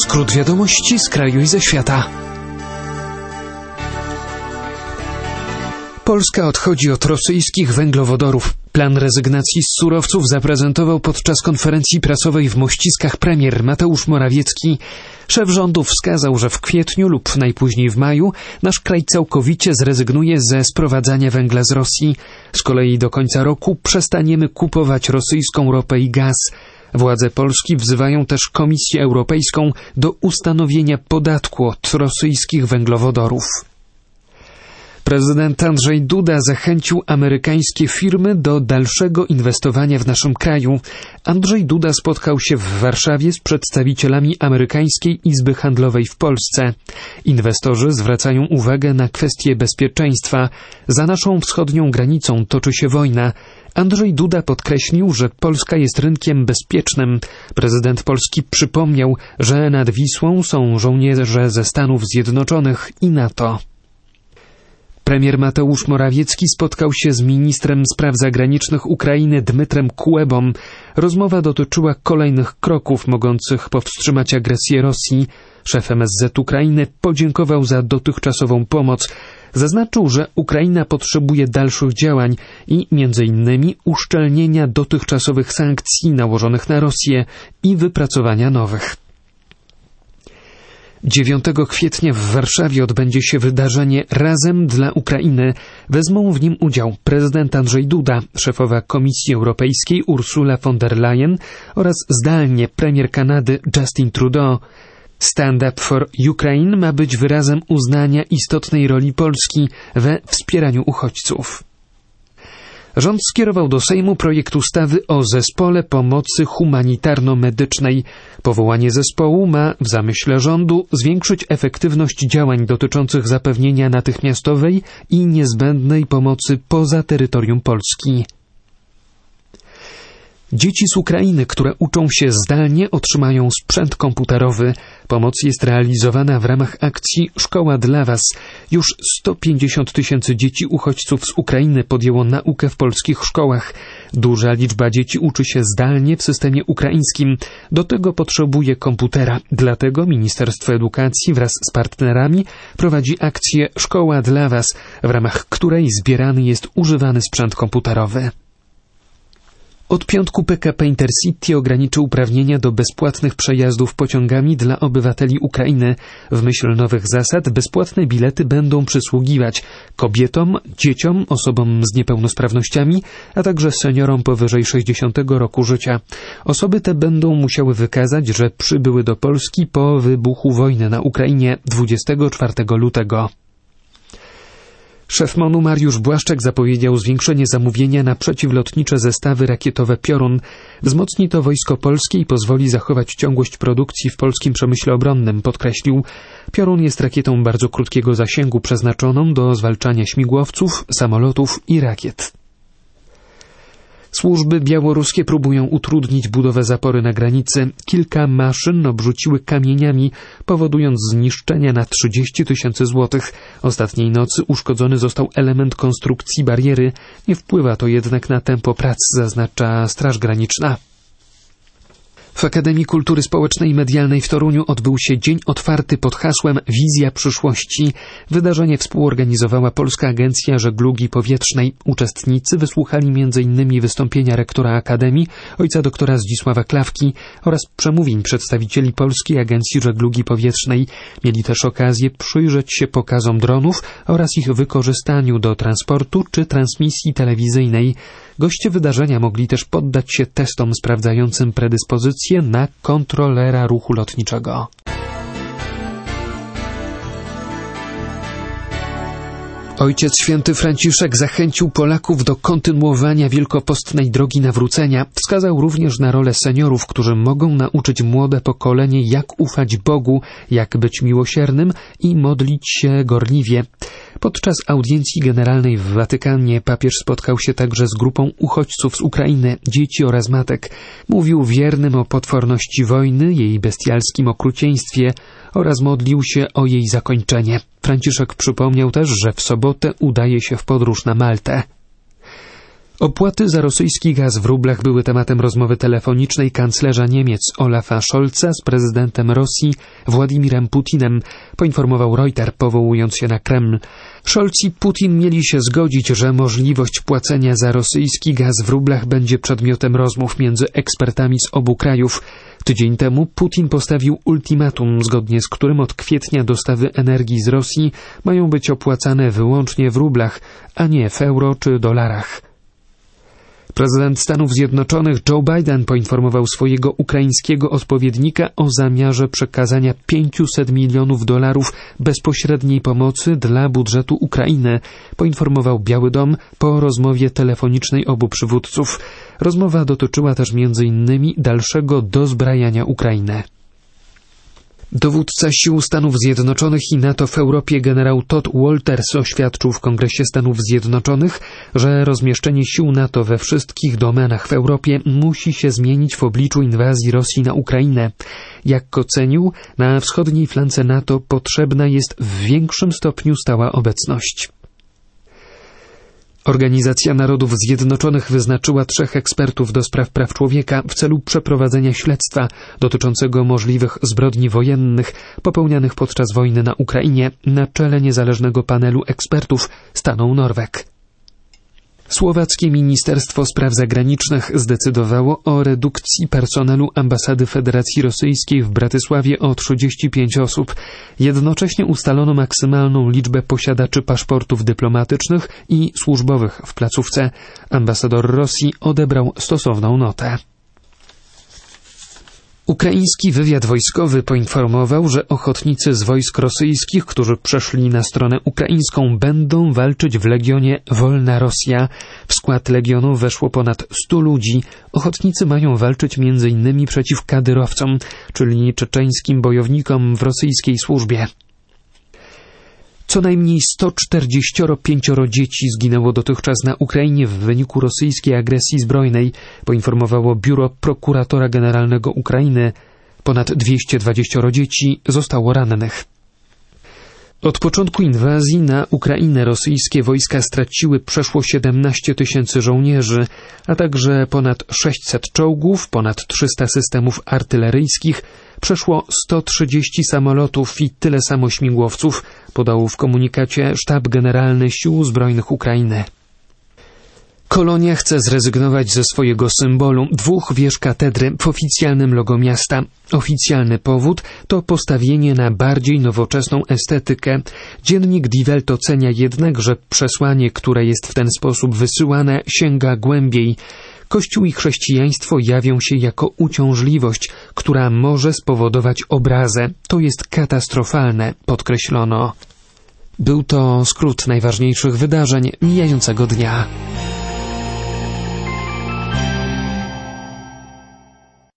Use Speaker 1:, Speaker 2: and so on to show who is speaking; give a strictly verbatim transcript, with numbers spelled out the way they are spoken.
Speaker 1: Skrót wiadomości z kraju i ze świata. Polska odchodzi od rosyjskich węglowodorów. Plan rezygnacji z surowców zaprezentował podczas konferencji prasowej w Mościskach premier Mateusz Morawiecki. Szef rządu wskazał, że w kwietniu lub najpóźniej w maju nasz kraj całkowicie zrezygnuje ze sprowadzania węgla z Rosji. Z kolei do końca roku przestaniemy kupować rosyjską ropę i gaz. Władze Polski wzywają też Komisję Europejską do ustanowienia podatku od rosyjskich węglowodorów. Prezydent Andrzej Duda zachęcił amerykańskie firmy do dalszego inwestowania w naszym kraju. Andrzej Duda spotkał się w Warszawie z przedstawicielami Amerykańskiej Izby Handlowej w Polsce. Inwestorzy zwracają uwagę na kwestie bezpieczeństwa. Za naszą wschodnią granicą toczy się wojna. Andrzej Duda podkreślił, że Polska jest rynkiem bezpiecznym. Prezydent Polski przypomniał, że nad Wisłą są żołnierze ze Stanów Zjednoczonych i NATO. Premier Mateusz Morawiecki spotkał się z ministrem spraw zagranicznych Ukrainy Dmytrem Kułebą. Rozmowa dotyczyła kolejnych kroków mogących powstrzymać agresję Rosji. Szef M S Z Ukrainy podziękował za dotychczasową pomoc. Zaznaczył, że Ukraina potrzebuje dalszych działań i między innymi uszczelnienia dotychczasowych sankcji nałożonych na Rosję i wypracowania nowych. dziewiątego kwietnia w Warszawie odbędzie się wydarzenie Razem dla Ukrainy. Wezmą w nim udział prezydent Andrzej Duda, szefowa Komisji Europejskiej Ursula von der Leyen oraz zdalnie premier Kanady Justin Trudeau. Stand Up for Ukraine ma być wyrazem uznania istotnej roli Polski we wspieraniu uchodźców. Rząd skierował do Sejmu projekt ustawy o Zespole Pomocy Humanitarno-Medycznej. Powołanie zespołu ma w zamyśle rządu zwiększyć efektywność działań dotyczących zapewnienia natychmiastowej i niezbędnej pomocy poza terytorium Polski. Dzieci z Ukrainy, które uczą się zdalnie, otrzymają sprzęt komputerowy. Pomoc jest realizowana w ramach akcji Szkoła dla Was. Już sto pięćdziesiąt tysięcy dzieci uchodźców z Ukrainy podjęło naukę w polskich szkołach. Duża liczba dzieci uczy się zdalnie w systemie ukraińskim. Do tego potrzebuje komputera. Dlatego Ministerstwo Edukacji wraz z partnerami prowadzi akcję Szkoła dla Was, w ramach której zbierany jest używany sprzęt komputerowy. Od piątku P K P Intercity ograniczy uprawnienia do bezpłatnych przejazdów pociągami dla obywateli Ukrainy. W myśl nowych zasad bezpłatne bilety będą przysługiwać kobietom, dzieciom, osobom z niepełnosprawnościami, a także seniorom powyżej sześćdziesiątego roku życia. Osoby te będą musiały wykazać, że przybyły do Polski po wybuchu wojny na Ukrainie dwudziestego czwartego lutego. Szef M O N-u Mariusz Błaszczak zapowiedział zwiększenie zamówienia na przeciwlotnicze zestawy rakietowe Piorun. Wzmocni to Wojsko Polskie i pozwoli zachować ciągłość produkcji w polskim przemyśle obronnym, podkreślił. Piorun jest rakietą bardzo krótkiego zasięgu przeznaczoną do zwalczania śmigłowców, samolotów i rakiet. Służby białoruskie próbują utrudnić budowę zapory na granicy. Kilka maszyn obrzuciły kamieniami, powodując zniszczenia na trzydzieści tysięcy złotych. Ostatniej nocy uszkodzony został element konstrukcji bariery. Nie wpływa to jednak na tempo prac, zaznacza Straż Graniczna. W Akademii Kultury Społecznej i Medialnej w Toruniu odbył się dzień otwarty pod hasłem Wizja przyszłości. Wydarzenie współorganizowała Polska Agencja Żeglugi Powietrznej. Uczestnicy wysłuchali między innymi wystąpienia rektora Akademii, ojca doktora Zdzisława Klawki oraz przemówień przedstawicieli Polskiej Agencji Żeglugi Powietrznej. Mieli też okazję przyjrzeć się pokazom dronów oraz ich wykorzystaniu do transportu czy transmisji telewizyjnej. Goście wydarzenia mogli też poddać się testom sprawdzającym predyspozycje na kontrolera ruchu lotniczego. Ojciec Święty Franciszek zachęcił Polaków do kontynuowania wielkopostnej drogi nawrócenia. Wskazał również na rolę seniorów, którzy mogą nauczyć młode pokolenie, jak ufać Bogu, jak być miłosiernym i modlić się gorliwie. Podczas audiencji generalnej w Watykanie papież spotkał się także z grupą uchodźców z Ukrainy, dzieci oraz matek. Mówił wiernym o potworności wojny, jej bestialskim okrucieństwie oraz modlił się o jej zakończenie. Franciszek przypomniał też, że w sobotę udaje się w podróż na Maltę. Opłaty za rosyjski gaz w rublach były tematem rozmowy telefonicznej kanclerza Niemiec Olafa Scholza z prezydentem Rosji Władimirem Putinem, poinformował Reuters, powołując się na Kreml. Scholz i Putin mieli się zgodzić, że możliwość płacenia za rosyjski gaz w rublach będzie przedmiotem rozmów między ekspertami z obu krajów. Tydzień temu Putin postawił ultimatum, zgodnie z którym od kwietnia dostawy energii z Rosji mają być opłacane wyłącznie w rublach, a nie w euro czy dolarach. Prezydent Stanów Zjednoczonych Joe Biden poinformował swojego ukraińskiego odpowiednika o zamiarze przekazania pięćset milionów dolarów bezpośredniej pomocy dla budżetu Ukrainy, poinformował Biały Dom po rozmowie telefonicznej obu przywódców. Rozmowa dotyczyła też między innymi dalszego dozbrajania Ukrainy. Dowódca sił Stanów Zjednoczonych i NATO w Europie generał Todd Walters oświadczył w Kongresie Stanów Zjednoczonych, że rozmieszczenie sił NATO we wszystkich domenach w Europie musi się zmienić w obliczu inwazji Rosji na Ukrainę. Jak ocenił, na wschodniej flance NATO potrzebna jest w większym stopniu stała obecność. Organizacja Narodów Zjednoczonych wyznaczyła trzech ekspertów do spraw praw człowieka w celu przeprowadzenia śledztwa dotyczącego możliwych zbrodni wojennych popełnianych podczas wojny na Ukrainie. Na czele niezależnego panelu ekspertów stanął Norweg. Słowackie Ministerstwo Spraw Zagranicznych zdecydowało o redukcji personelu ambasady Federacji Rosyjskiej w Bratysławie o trzydzieści pięć osób. Jednocześnie ustalono maksymalną liczbę posiadaczy paszportów dyplomatycznych i służbowych w placówce. Ambasador Rosji odebrał stosowną notę. Ukraiński wywiad wojskowy poinformował, że ochotnicy z wojsk rosyjskich, którzy przeszli na stronę ukraińską, będą walczyć w Legionie Wolna Rosja. W skład Legionu weszło ponad stu ludzi. Ochotnicy mają walczyć między innymi przeciw kadyrowcom, czyli czeczeńskim bojownikom w rosyjskiej służbie. Co najmniej sto czterdzieści pięć dzieci zginęło dotychczas na Ukrainie w wyniku rosyjskiej agresji zbrojnej, poinformowało Biuro Prokuratora Generalnego Ukrainy. Ponad dwieście dwadzieścia dzieci zostało rannych. Od początku inwazji na Ukrainę rosyjskie wojska straciły przeszło siedemnaście tysięcy żołnierzy, a także ponad sześćset czołgów, ponad trzysta systemów artyleryjskich, przeszło sto trzydzieści samolotów i tyle samo śmigłowców, podał w komunikacie Sztab Generalny Sił Zbrojnych Ukrainy. Kolonia chce zrezygnować ze swojego symbolu dwóch wież katedry w oficjalnym logo miasta. Oficjalny powód to postawienie na bardziej nowoczesną estetykę. Dziennik Die Welt ocenia jednak, że przesłanie, które jest w ten sposób wysyłane, sięga głębiej. Kościół i chrześcijaństwo jawią się jako uciążliwość, która może spowodować obrazę. To jest katastrofalne, podkreślono. Był to skrót najważniejszych wydarzeń mijającego dnia.